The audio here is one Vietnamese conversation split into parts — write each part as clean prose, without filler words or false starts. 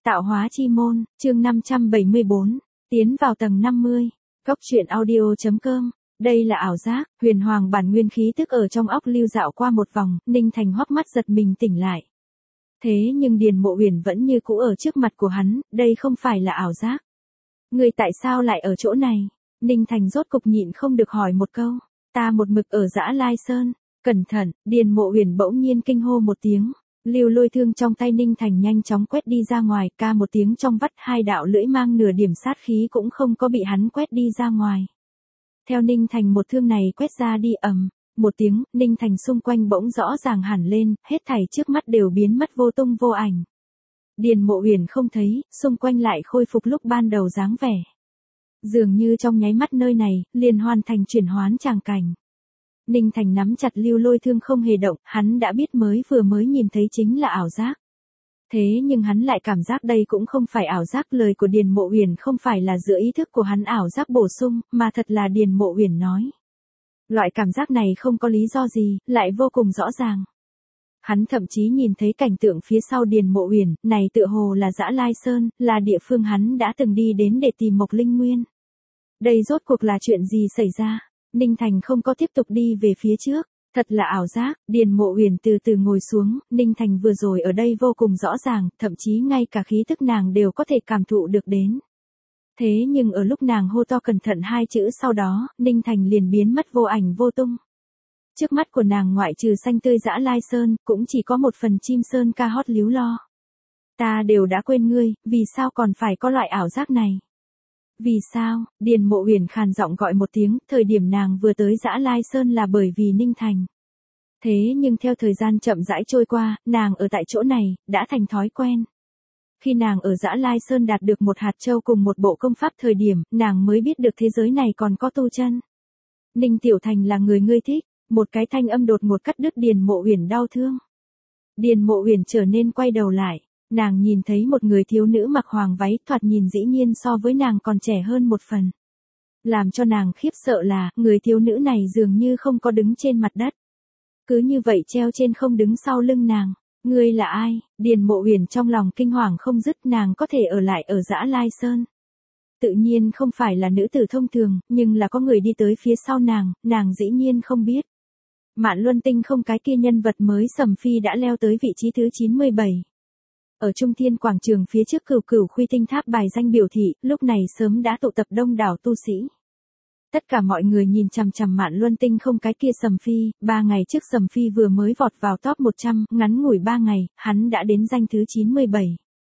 Tạo hóa chi môn, chương 574, tiến vào tầng 50. Góc truyện audio.com. Đây là ảo giác, huyền hoàng bản nguyên khí tức ở trong óc lưu dạo qua một vòng, Ninh Thành hoắc mắt giật mình tỉnh lại. Thế nhưng Điền Mộ Huyền vẫn như cũ ở trước mặt của hắn, đây không phải là ảo giác. Người tại sao lại ở chỗ này? Ninh Thành rốt cục nhịn không được hỏi một câu. Ta một mực ở Dã Lai Sơn. Cẩn thận, Điền Mộ Huyền bỗng nhiên kinh hô một tiếng. Lưu lôi thương trong tay Ninh Thành nhanh chóng quét đi ra ngoài, ca một tiếng trong vắt, hai đạo lưỡi mang nửa điểm sát khí cũng không có bị hắn quét đi ra ngoài. Theo Ninh Thành một thương này quét ra đi ầm, một tiếng, Ninh Thành xung quanh bỗng rõ ràng hẳn lên, hết thảy trước mắt đều biến mất vô tung vô ảnh. Điền Mộ Huyền không thấy, xung quanh lại khôi phục lúc ban đầu dáng vẻ. Dường như trong nháy mắt nơi này, liền hoàn thành chuyển hoán tràng cảnh. Ninh Thành nắm chặt lưu lôi thương không hề động, hắn đã biết vừa mới nhìn thấy chính là ảo giác. Thế nhưng hắn lại cảm giác đây cũng không phải ảo giác, lời của Điền Mộ Huyền không phải là giữa ý thức của hắn ảo giác bổ sung, mà thật là Điền Mộ Huyền nói. Loại cảm giác này không có lý do gì, lại vô cùng rõ ràng. Hắn thậm chí nhìn thấy cảnh tượng phía sau Điền Mộ Huyền, này tựa hồ là Dã Lai Sơn, là địa phương hắn đã từng đi đến để tìm Mộc Linh Nguyên. Đây rốt cuộc là chuyện gì xảy ra? Ninh Thành không có tiếp tục đi về phía trước, thật là ảo giác. Điền Mộ Huyền từ từ ngồi xuống, Ninh Thành vừa rồi ở đây vô cùng rõ ràng, thậm chí ngay cả khí tức nàng đều có thể cảm thụ được đến. Thế nhưng ở lúc nàng hô to cẩn thận hai chữ sau đó, Ninh Thành liền biến mất vô ảnh vô tung. Trước mắt của nàng ngoại trừ xanh tươi Dã Lai Sơn, cũng chỉ có một phần chim sơn ca hót líu lo. Ta đều đã quên ngươi, vì sao còn phải có loại ảo giác này? Vì sao? Điền Mộ Huyền khàn giọng gọi một tiếng, thời điểm nàng vừa tới Dã Lai Sơn là bởi vì Ninh Thành. Thế nhưng theo thời gian chậm rãi trôi qua, nàng ở tại chỗ này, đã thành thói quen. Khi nàng ở Dã Lai Sơn đạt được một hạt châu cùng một bộ công pháp thời điểm, nàng mới biết được thế giới này còn có tu chân. Ninh Tiểu Thành là người ngươi thích, một cái thanh âm đột ngột cắt đứt Điền Mộ Huyền đau thương. Điền Mộ Huyền trở nên quay đầu lại. Nàng nhìn thấy một người thiếu nữ mặc hoàng váy, thoạt nhìn dĩ nhiên so với nàng còn trẻ hơn một phần. Làm cho nàng khiếp sợ là, người thiếu nữ này dường như không có đứng trên mặt đất. Cứ như vậy treo trên không đứng sau lưng nàng. Ngươi là ai? Điền Mộ Huyền trong lòng kinh hoàng không dứt, nàng có thể ở lại ở Dã Lai Sơn. Tự nhiên không phải là nữ tử thông thường, nhưng là có người đi tới phía sau nàng dĩ nhiên không biết. Mạn Luân Tinh không, cái kia nhân vật mới Sầm Phi đã leo tới vị trí thứ 97. Ở Trung Thiên Quảng Trường phía trước Cửu Cửu Khuy Tinh Tháp bài danh biểu thị, lúc này sớm đã tụ tập đông đảo tu sĩ. Tất cả mọi người nhìn chằm chằm Mạn Luân Tinh không, cái kia Sầm Phi, 3 ngày trước Sầm Phi vừa mới vọt vào top 100, ngắn ngủi 3 ngày, hắn đã đến danh thứ 97.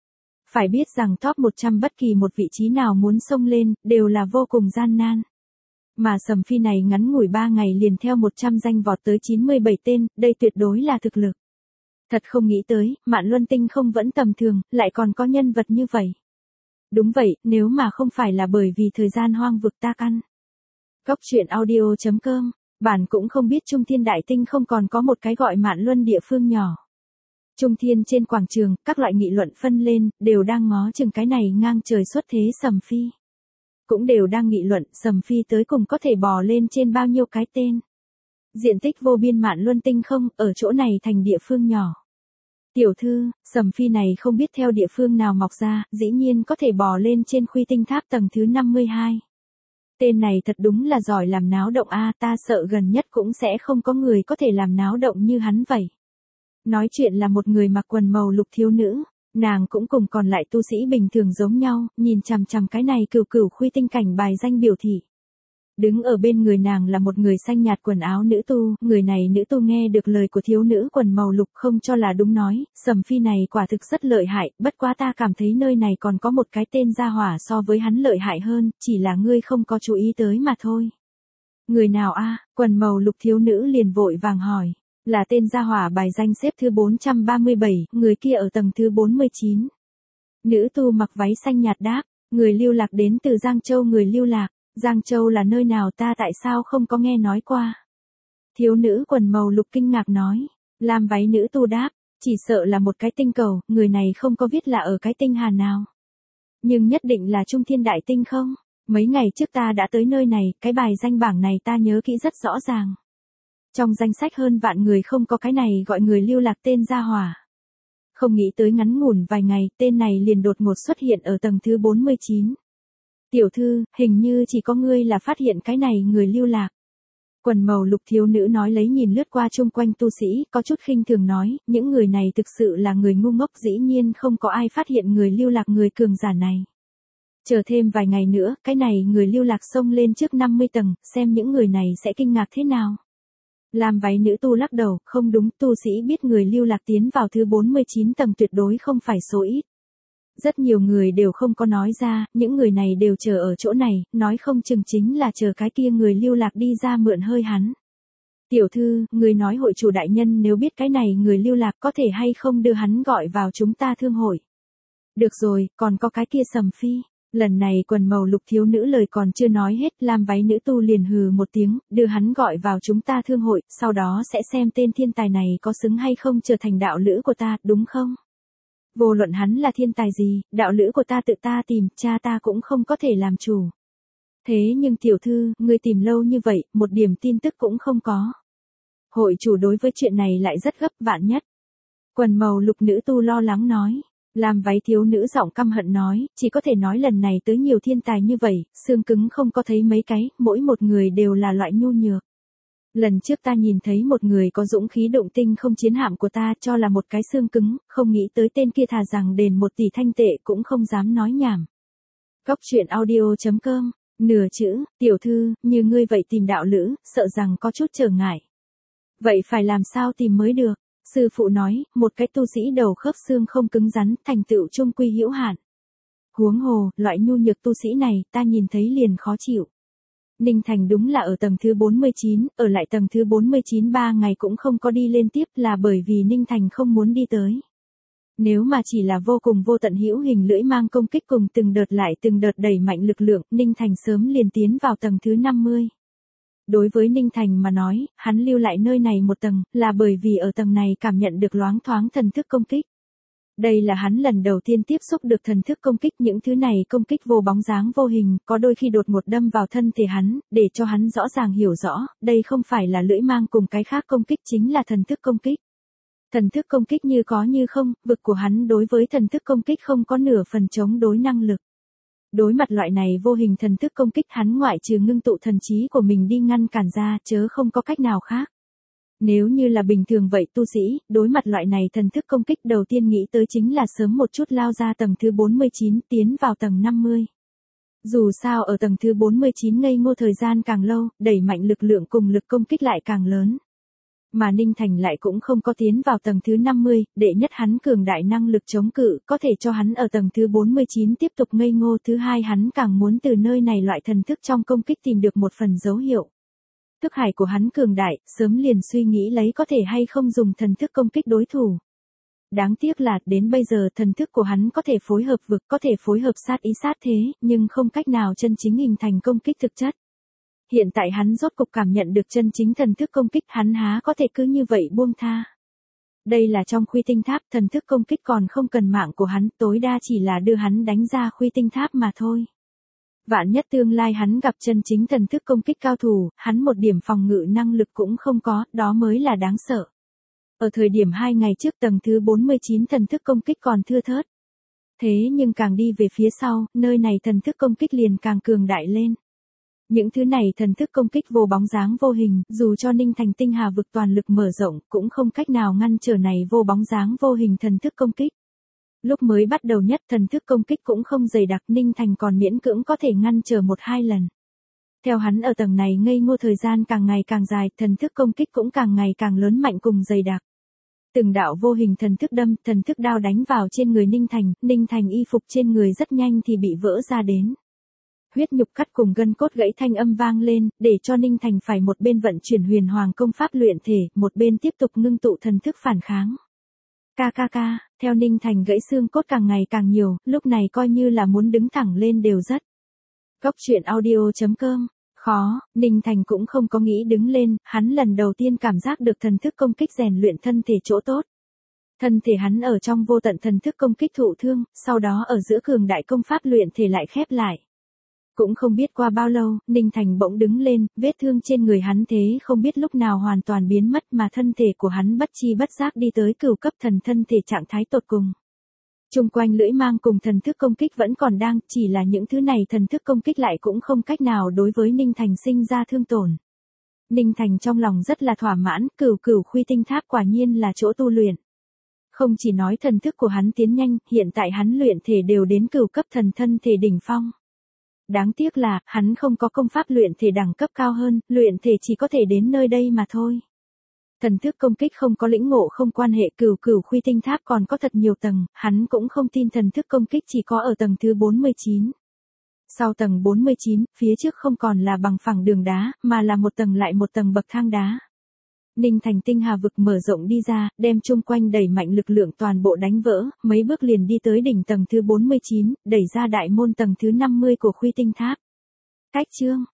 Phải biết rằng top 100 bất kỳ một vị trí nào muốn xông lên, đều là vô cùng gian nan. Mà Sầm Phi này ngắn ngủi 3 ngày liền theo 100 danh vọt tới 97 tên, đây tuyệt đối là thực lực. Thật không nghĩ tới, Mạn Luân Tinh không vẫn tầm thường, lại còn có nhân vật như vậy. Đúng vậy, nếu mà không phải là bởi vì thời gian hoang vực ta căn. Góc truyện audio.com, bản cũng không biết Trung Thiên Đại Tinh không còn có một cái gọi Mạn Luân địa phương nhỏ. Trung Thiên trên quảng trường, các loại nghị luận phân lên, đều đang ngó chừng cái này ngang trời xuất thế Sầm Phi. Cũng đều đang nghị luận Sầm Phi tới cùng có thể bò lên trên bao nhiêu cái tên. Diện tích vô biên Mạn Luân Tinh không, ở chỗ này thành địa phương nhỏ. Tiểu thư, Sầm Phi này không biết theo địa phương nào mọc ra, dĩ nhiên có thể bò lên trên Khuy Tinh Tháp tầng thứ 52. Tên này thật đúng là giỏi làm náo động a, ta sợ gần nhất cũng sẽ không có người có thể làm náo động như hắn vậy. Nói chuyện là một người mặc quần màu lục thiếu nữ, nàng cũng cùng còn lại tu sĩ bình thường giống nhau, nhìn chằm chằm cái này Cửu Cửu Khuy Tinh cảnh bài danh biểu thị. Đứng ở bên người nàng là một người xanh nhạt quần áo nữ tu, người này nữ tu nghe được lời của thiếu nữ quần màu lục không cho là đúng nói, Sầm Phi này quả thực rất lợi hại, bất quá ta cảm thấy nơi này còn có một cái tên gia hỏa so với hắn lợi hại hơn, chỉ là ngươi không có chú ý tới mà thôi. Người nào a? Quần màu lục thiếu nữ liền vội vàng hỏi, là tên gia hỏa bài danh xếp thứ 437, người kia ở tầng thứ 49. Nữ tu mặc váy xanh nhạt đáp, người lưu lạc đến từ Giang Châu, người lưu lạc. Giang Châu là nơi nào, ta tại sao không có nghe nói qua? Thiếu nữ quần màu lục kinh ngạc nói. Lam váy nữ tu đáp, chỉ sợ là một cái tinh cầu, người này không có viết là ở cái tinh hà nào. Nhưng nhất định là Trung Thiên Đại Tinh không? Mấy ngày trước ta đã tới nơi này, cái bài danh bảng này ta nhớ kỹ rất rõ ràng. Trong danh sách hơn vạn người không có cái này gọi người lưu lạc tên gia hỏa. Không nghĩ tới ngắn ngủn vài ngày, tên này liền đột ngột xuất hiện ở tầng thứ 49. Tiểu thư, hình như chỉ có ngươi là phát hiện cái này người lưu lạc. Quần màu lục thiếu nữ nói lấy nhìn lướt qua chung quanh tu sĩ, có chút khinh thường nói, những người này thực sự là người ngu ngốc, dĩ nhiên không có ai phát hiện người lưu lạc người cường giả này. Chờ thêm vài ngày nữa, cái này người lưu lạc xông lên trước 50 tầng, xem những người này sẽ kinh ngạc thế nào. Làm váy nữ tu lắc đầu, không đúng, tu sĩ biết người lưu lạc tiến vào thứ 49 tầng tuyệt đối không phải số ít. Rất nhiều người đều không có nói ra, những người này đều chờ ở chỗ này, nói không chừng chính là chờ cái kia người lưu lạc đi ra mượn hơi hắn. Tiểu thư, người nói hội chủ đại nhân nếu biết cái này người lưu lạc có thể hay không đưa hắn gọi vào chúng ta thương hội. Được rồi, còn có cái kia Sầm Phi. Lần này quần màu lục thiếu nữ lời còn chưa nói hết, làm váy nữ tu liền hừ một tiếng, đưa hắn gọi vào chúng ta thương hội, sau đó sẽ xem tên thiên tài này có xứng hay không trở thành đạo lữ của ta, đúng không? Vô luận hắn là thiên tài gì, đạo lữ của ta tự ta tìm, cha ta cũng không có thể làm chủ. Thế nhưng tiểu thư, ngươi tìm lâu như vậy, một điểm tin tức cũng không có. Hội chủ đối với chuyện này lại rất gấp, vạn nhất. Quần màu lục nữ tu lo lắng nói. Làm váy thiếu nữ giọng căm hận nói, chỉ có thể nói lần này tới nhiều thiên tài như vậy, xương cứng không có thấy mấy cái, mỗi một người đều là loại nhu nhược. Lần trước ta nhìn thấy một người có dũng khí động tinh không chiến hạm của ta cho là một cái xương cứng, không nghĩ tới tên kia thà rằng đền 1 tỷ thanh tệ cũng không dám nói nhảm. Góc truyện audio.com, nửa chữ, tiểu thư, như ngươi vậy tìm đạo lữ, sợ rằng có chút trở ngại. Vậy phải làm sao tìm mới được? Sư phụ nói, một cái tu sĩ đầu khớp xương không cứng rắn, thành tựu trung quy hữu hạn. Huống hồ, loại nhu nhược tu sĩ này, ta nhìn thấy liền khó chịu. Ninh Thành đúng là ở tầng thứ 49, ở lại tầng thứ 49 3 ngày cũng không có đi lên tiếp là bởi vì Ninh Thành không muốn đi tới. Nếu mà chỉ là vô cùng vô tận hữu hình lưỡi mang công kích cùng từng đợt lại từng đợt đẩy mạnh lực lượng, Ninh Thành sớm liền tiến vào tầng thứ 50. Đối với Ninh Thành mà nói, hắn lưu lại nơi này một tầng, là bởi vì ở tầng này cảm nhận được loáng thoáng thần thức công kích. Đây là hắn lần đầu tiên tiếp xúc được thần thức công kích, những thứ này công kích vô bóng dáng vô hình, có đôi khi đột ngột đâm vào thân thể hắn, để cho hắn rõ ràng hiểu rõ, đây không phải là lưỡi mang cùng cái khác công kích chính là thần thức công kích. Thần thức công kích như có như không, vực của hắn đối với thần thức công kích không có nửa phần chống đối năng lực. Đối mặt loại này vô hình thần thức công kích hắn ngoại trừ ngưng tụ thần trí của mình đi ngăn cản ra chớ không có cách nào khác. Nếu như là bình thường vậy tu sĩ, đối mặt loại này thần thức công kích đầu tiên nghĩ tới chính là sớm một chút lao ra tầng thứ 49 tiến vào tầng 50. Dù sao ở tầng thứ 49 ngây ngô thời gian càng lâu, đẩy mạnh lực lượng cùng lực công kích lại càng lớn. Mà Ninh Thành lại cũng không có tiến vào tầng thứ 50, đệ nhất hắn cường đại năng lực chống cự, có thể cho hắn ở tầng thứ 49 tiếp tục ngây ngô. Thứ hai hắn càng muốn từ nơi này loại thần thức trong công kích tìm được một phần dấu hiệu. Thức hải của hắn cường đại, sớm liền suy nghĩ lấy có thể hay không dùng thần thức công kích đối thủ. Đáng tiếc là, đến bây giờ thần thức của hắn có thể phối hợp vực, có thể phối hợp sát ý sát thế, nhưng không cách nào chân chính hình thành công kích thực chất. Hiện tại hắn rốt cục cảm nhận được chân chính thần thức công kích, hắn há có thể cứ như vậy buông tha. Đây là trong khuy tinh tháp, thần thức công kích còn không cần mạng của hắn, tối đa chỉ là đưa hắn đánh ra khuy tinh tháp mà thôi. Vạn nhất tương lai hắn gặp chân chính thần thức công kích cao thủ, hắn một điểm phòng ngự năng lực cũng không có, đó mới là đáng sợ. Ở thời điểm 2 ngày trước tầng thứ 49 thần thức công kích còn thưa thớt. Thế nhưng càng đi về phía sau, nơi này thần thức công kích liền càng cường đại lên. Những thứ này thần thức công kích vô bóng dáng vô hình, dù cho Ninh Thành tinh hà vực toàn lực mở rộng, cũng không cách nào ngăn trở này vô bóng dáng vô hình thần thức công kích. Lúc mới bắt đầu nhất thần thức công kích cũng không dày đặc, Ninh Thành còn miễn cưỡng có thể ngăn trở 1-2 lần. Theo hắn ở tầng này ngây ngô thời gian càng ngày càng dài, thần thức công kích cũng càng ngày càng lớn mạnh cùng dày đặc. Từng đạo vô hình thần thức đâm, thần thức đao đánh vào trên người Ninh Thành y phục trên người rất nhanh thì bị vỡ ra đến. Huyết nhục cắt cùng gân cốt gãy thanh âm vang lên, để cho Ninh Thành phải một bên vận chuyển huyền hoàng công pháp luyện thể, một bên tiếp tục ngưng tụ thần thức phản kháng. Theo Ninh Thành gãy xương cốt càng ngày càng nhiều, lúc này coi như là muốn đứng thẳng lên đều rất. Góc truyện audio.com, khó, Ninh Thành cũng không có nghĩ đứng lên, hắn lần đầu tiên cảm giác được thần thức công kích rèn luyện thân thể chỗ tốt. Thân thể hắn ở trong vô tận thần thức công kích thụ thương, sau đó ở giữa cường đại công pháp luyện thể lại khép lại. Cũng không biết qua bao lâu, Ninh Thành bỗng đứng lên, vết thương trên người hắn thế không biết lúc nào hoàn toàn biến mất mà thân thể của hắn bất chi bất giác đi tới cửu cấp thần thân thể trạng thái tột cùng. Trung quanh lưỡi mang cùng thần thức công kích vẫn còn đang, chỉ là những thứ này thần thức công kích lại cũng không cách nào đối với Ninh Thành sinh ra thương tổn. Ninh Thành trong lòng rất là thỏa mãn, cửu khuy tinh tháp quả nhiên là chỗ tu luyện. Không chỉ nói thần thức của hắn tiến nhanh, hiện tại hắn luyện thể đều đến cửu cấp thần thân thể đỉnh phong. Đáng tiếc là, hắn không có công pháp luyện thể đẳng cấp cao hơn, luyện thể chỉ có thể đến nơi đây mà thôi. Thần thức công kích không có lĩnh ngộ không quan hệ, cửu khuy tinh tháp còn có thật nhiều tầng, hắn cũng không tin thần thức công kích chỉ có ở tầng thứ 49. Sau tầng 49, phía trước không còn là bằng phẳng đường đá, mà là một tầng lại một tầng bậc thang đá. Ninh Thành tinh hà vực mở rộng đi ra, đem chung quanh đẩy mạnh lực lượng toàn bộ đánh vỡ, mấy bước liền đi tới đỉnh tầng thứ 49, đẩy ra đại môn tầng thứ 50 của khuy tinh tháp. Cách chương